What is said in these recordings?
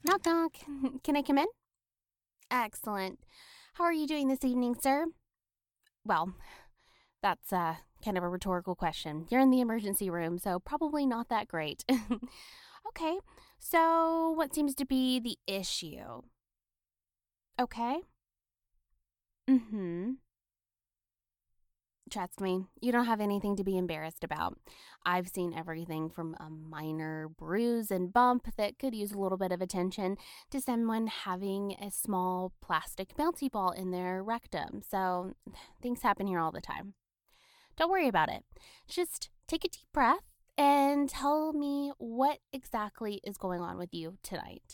Knock, knock. Can I come in? Excellent. How are you doing this evening, sir? Well, that's kind of a rhetorical question. You're in the emergency room, so probably not that great. Okay, so what seems to be the issue? Okay. Mm-hmm. Trust me, you don't have anything to be embarrassed about. I've seen everything from a minor bruise and bump that could use a little bit of attention to someone having a small plastic bouncy ball in their rectum. So things happen here all the time. Don't worry about it. Just take a deep breath and tell me what exactly is going on with you tonight.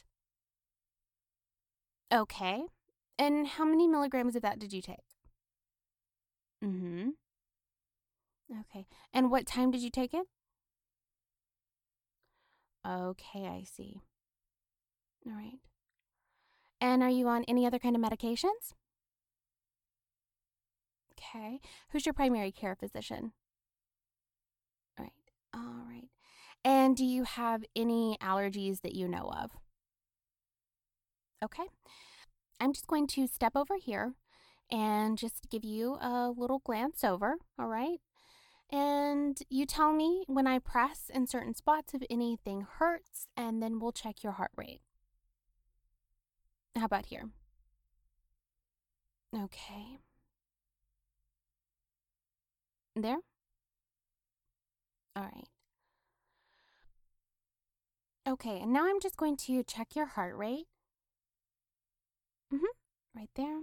Okay. And how many milligrams of that did you take? Mm-hmm. Okay. And what time did you take it? Okay, I see. All right. And are you on any other kind of medications? Okay. Who's your primary care physician? All right. All right. And do you have any allergies that you know of? Okay. I'm just going to step over here and just give you a little glance over. All right. And you tell me when I press in certain spots if anything hurts, and then we'll check your heart rate. How about here? Okay. There? All right. Okay, and now I'm just going to check your heart rate. Right there.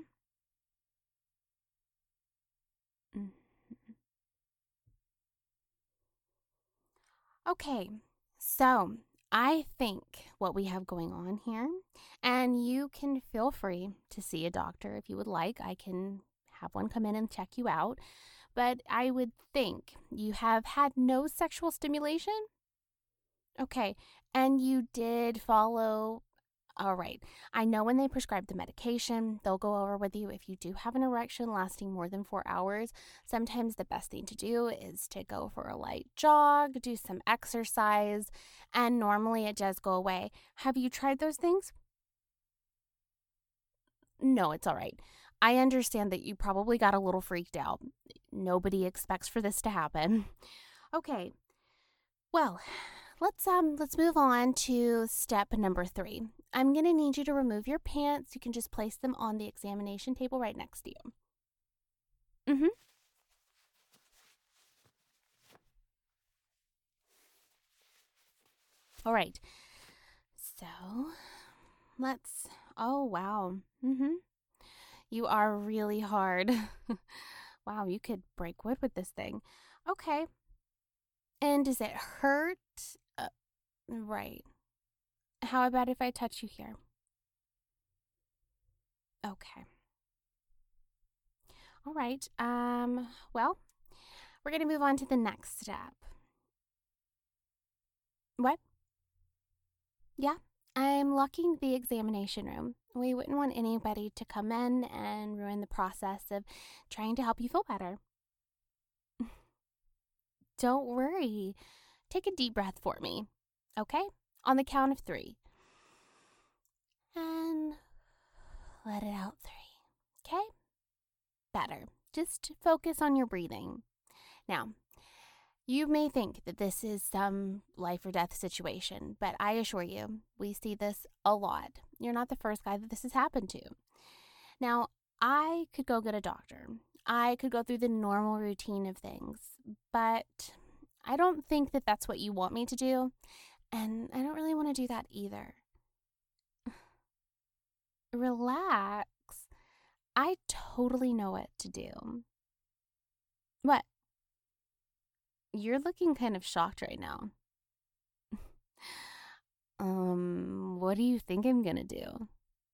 Mhm. Okay, so I think what we have going on here, and you can feel free to see a doctor if you would like. I can have one come in and check you out, but I would think you have had no sexual stimulation. Okay, and you did follow. All right. I know when they prescribe the medication, they'll go over with you if you do have an erection lasting more than 4 hours. Sometimes the best thing to do is to go for a light jog, do some exercise, and normally it does go away. Have you tried those things? No, it's all right. I understand that you probably got a little freaked out. Nobody expects for this to happen. Okay. Well, let's move on to step number 3. I'm going to need you to remove your pants. You can just place them on the examination table right next to you. Mhm. All right. So, let's Oh, wow. Mhm. You are really hard. Wow, you could break wood with this thing. Okay. And does it hurt? Uh, right. How about if I touch you here? Okay. All right. Well, we're going to move on to the next step. What? Yeah, I'm locking the examination room. We wouldn't want anybody to come in and ruin the process of trying to help you feel better. Don't worry. Take a deep breath for me. Okay? On the count of 3. And let it out 3. Okay? Better. Just focus on your breathing. Now, you may think that this is some life or death situation, but I assure you, we see this a lot. You're not the first guy that this has happened to. Now, I could go get a doctor. I could go through the normal routine of things, but I don't think that that's what you want me to do, and I don't really want to do that either. Relax. I totally know what to do. What? You're looking kind of shocked right now. What do you think I'm gonna do?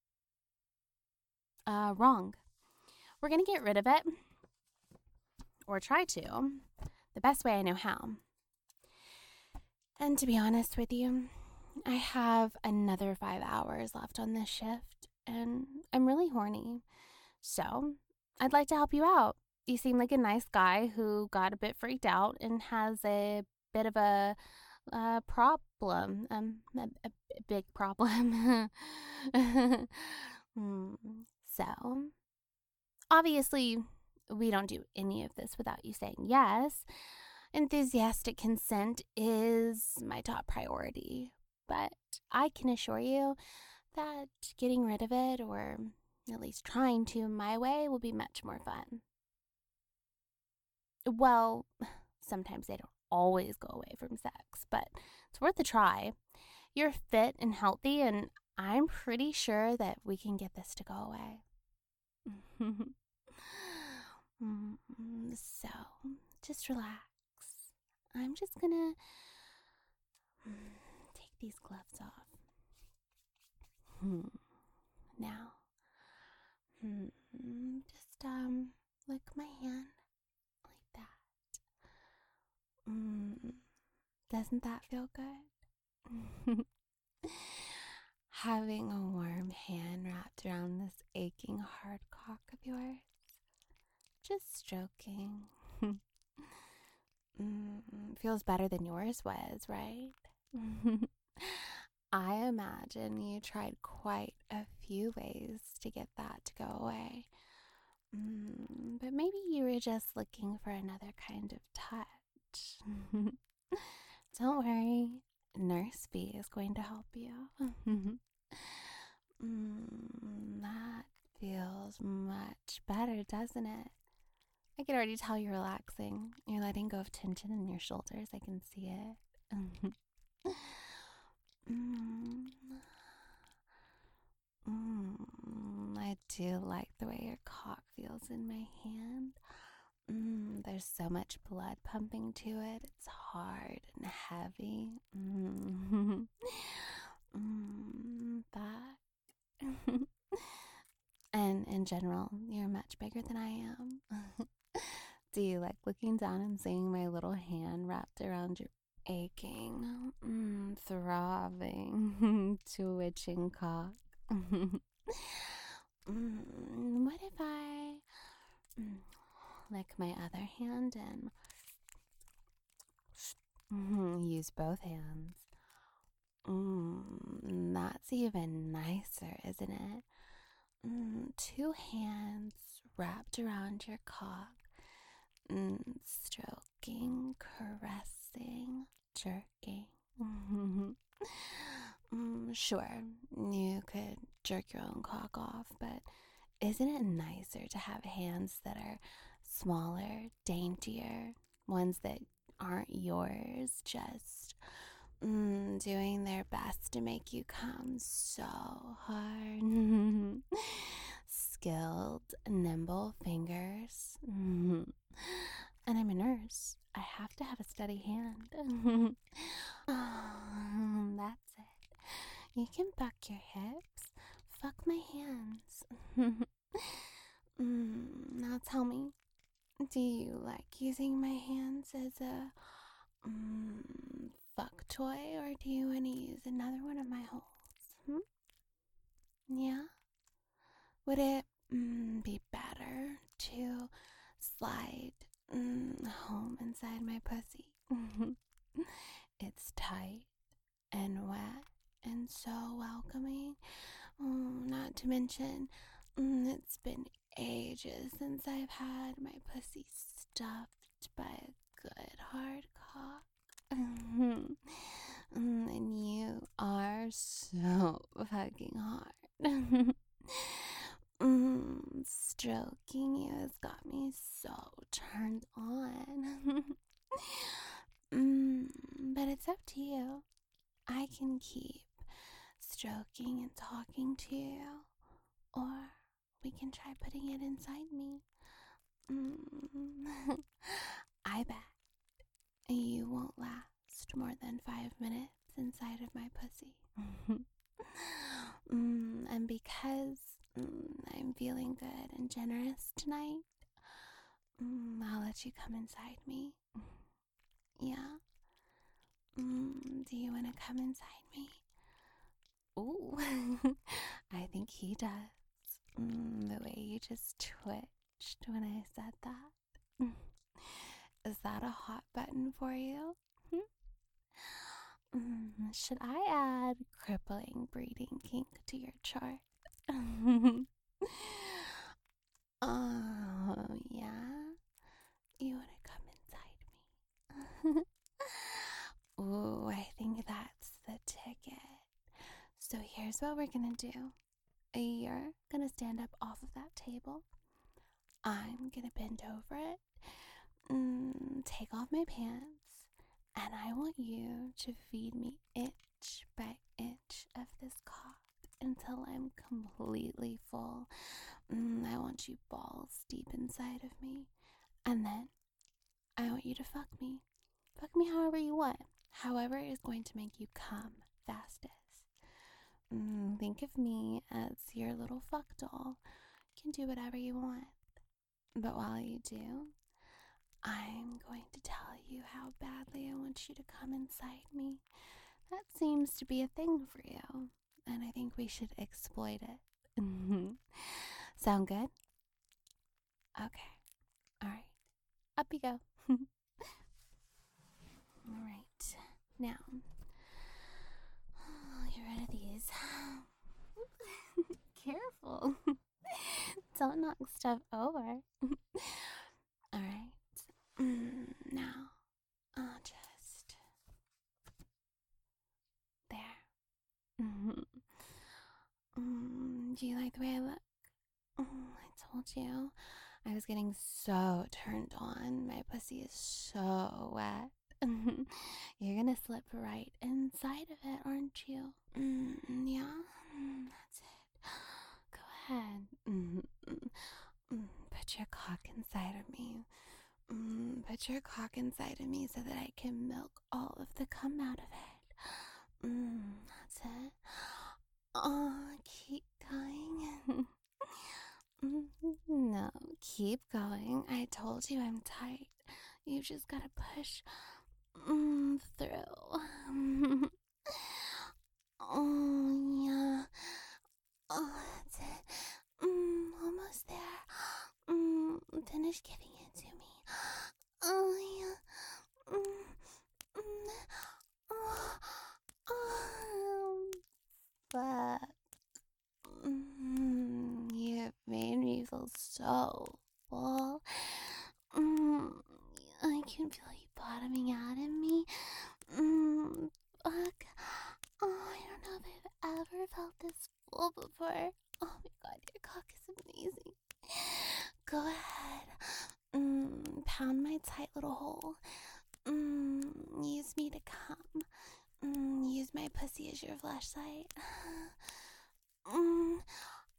Wrong. We're gonna get rid of it, or try to, the best way I know how. And to be honest with you, I have another 5 hours left on this shift, and I'm really horny. So, I'd like to help you out. You seem like a nice guy who got a bit freaked out and has a bit of a problem, a big problem. Mm, so, obviously, we don't do any of this without you saying yes. Enthusiastic consent is my top priority, but I can assure you that getting rid of it, or at least trying to my way, will be much more fun. Well, sometimes they don't always go away from sex, but it's worth a try. You're fit and healthy, and I'm pretty sure that we can get this to go away. So, just relax. I'm just gonna take these gloves off. Now, just lick my hand like that. Doesn't that feel good? Having a warm hand wrapped around this aching hard cock of yours. Just stroking. Feels better than yours was, right? I imagine you tried quite a few ways to get that to go away. But maybe you were just looking for another kind of touch. Don't worry, Nurse B is going to help you. That feels much better, doesn't it? I can already tell you're relaxing. You're letting go of tension in your shoulders. I can see it. I do like the way your cock feels in my hand. There's so much blood pumping to it. It's hard and heavy. That. And in general, you're much bigger than I am. Do you like looking down and seeing my little hand wrapped around your aching, throbbing, twitching cock? What if I lick my other hand and use both hands? That's even nicer, isn't it? Two hands wrapped around your cock, stroking, caressing, jerking. Sure, you could jerk your own cock off, but isn't it nicer to have hands that are smaller, daintier, ones that aren't yours, just doing their best to make you come so hard? Skilled, nimble fingers. And I'm a nurse. I have to have a steady hand. That's it. You can buck your hips. Fuck my hands. Now tell me, do you like using my hands as a fuck toy, or do you want to use another one of my holes? Yeah? Would it be better to slide home inside my pussy? It's tight and wet and so welcoming. Not to mention, it's been ages since I've had my pussy stuffed by a good hard cock. And you are so fucking hard. Stroking you has got me so turned on. But it's up to you. I can keep stroking and talking to you, or we can try putting it inside me. I bet you won't last more than 5 minutes inside of my pussy. And because I'm feeling good and generous tonight, I'll let you come inside me. Yeah? Do you want to come inside me? Ooh, I think he does. The way you just twitched when I said that. Is that a hot button for you? Should I add crippling breeding kink to your chart? Oh, yeah? You want to come inside me? Ooh, I think that's the ticket. So here's what we're gonna do. You're gonna stand up off of that table. I'm gonna bend over it, take off my pants, and I want you to feed me inch by inch of this cock until I'm completely full. I want you balls deep inside of me. And then I want you to fuck me. Fuck me however you want. However is going to make you come fastest. Think of me as your little fuck doll. You can do whatever you want. But while you do, I'm going to tell you how badly I want you to come inside me. That seems to be a thing for you, and I think we should exploit it. Sound good? Okay. Alright. Up you go. Alright. Now, get rid of these. Careful. Don't knock stuff over. Alright. Now, I'll just... There. Do you like the way I look? I told you. I was getting so turned on. My pussy is so wet. You're gonna slip right inside of it, aren't you? Yeah, that's it. Go ahead. Put your cock inside of me. Put your cock inside of me so that I can milk all of the cum out of it. That's it. Oh, keep going. No, keep going. I told you I'm tight. You just gotta push through. Oh, yeah. Oh, that's it. Almost there. Finish giving it to me. Oh, yeah. But you made me feel so full. I can feel you bottoming out in me. Fuck. Oh, I don't know if I've ever felt this full before. Oh my god, your cock is amazing. Go ahead. Pound my tight little hole. Use me to come. Use my pussy as your flashlight. Oh,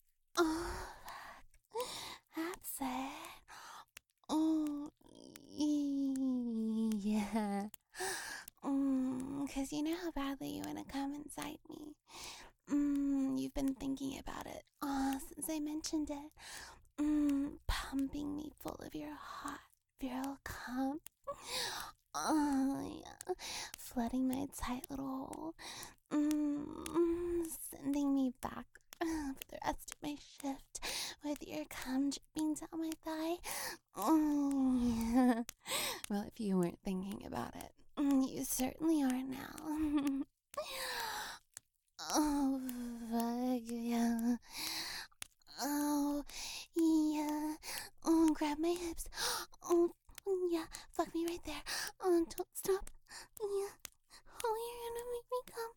fuck. That's it. Oh, yeah. 'Cause you know how badly you want to come inside me. You've been thinking about it since I mentioned it. Pumping me full of your hot, virile cum. Oh, yeah. Flooding my tight little hole. Sending me back for the rest of my shift with your cum dripping down my thigh. Oh, yeah. Well, if you weren't thinking about it, you certainly are now. Oh, fuck, yeah. Oh, yeah. Oh, grab my hips. Oh, yeah. Fuck me right there. Oh, don't stop. Yeah. Oh, you're gonna make me come.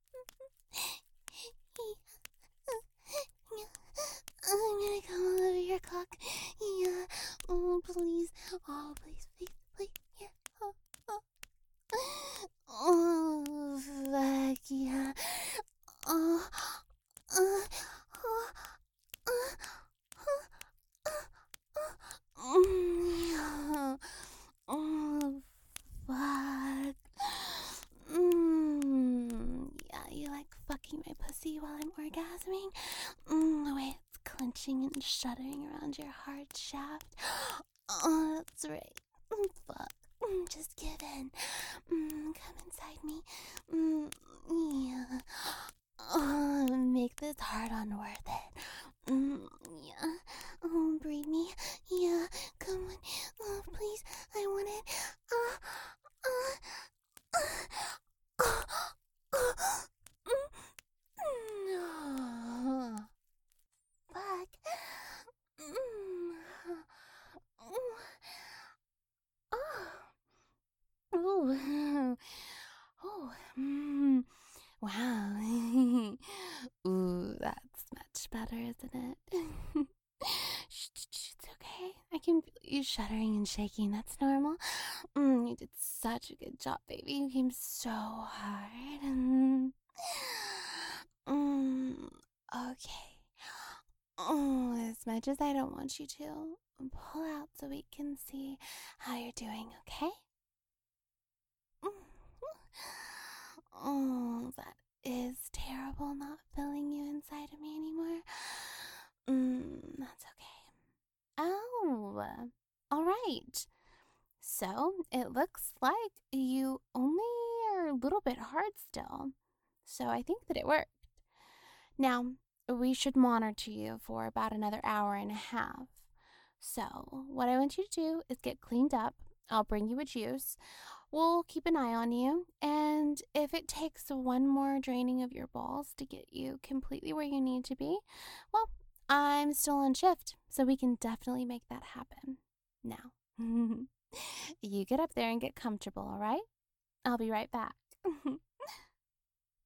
Yeah. I'm gonna come all over your cock. Yeah. Oh, please. Oh, please, please, please. Yeah. Oh, oh. Oh, fuck, yeah. Oh, oh, oh, oh, oh, fuck. Yeah, you like fucking my pussy while I'm orgasming? The way it's clenching and shuddering around your hard shaft. Oh, that's right. Fuck. Just give in. Come inside me. Yeah. Make this hard on worth it. Yeah. Oh, breathe me. Yeah. Come on. Oh, please. I want it. Ooh, that's much better, isn't it? It's okay. I can feel you shuddering and shaking. That's normal. You did such a good job, baby. You came so hard. Okay. As much as I don't want you to, pull out so we can see how you're doing, okay? Oh, that is terrible not feeling you inside of me anymore. That's okay. Oh, all right. So it looks like you only are a little bit hard still. So I think that it worked. Now, we should monitor you for about another hour and a half. So, what I want you to do is get cleaned up. I'll bring you a juice. We'll keep an eye on you. And if it takes one more draining of your balls to get you completely where you need to be, well, I'm still on shift. So we can definitely make that happen. Now, you get up there and get comfortable, all right? I'll be right back.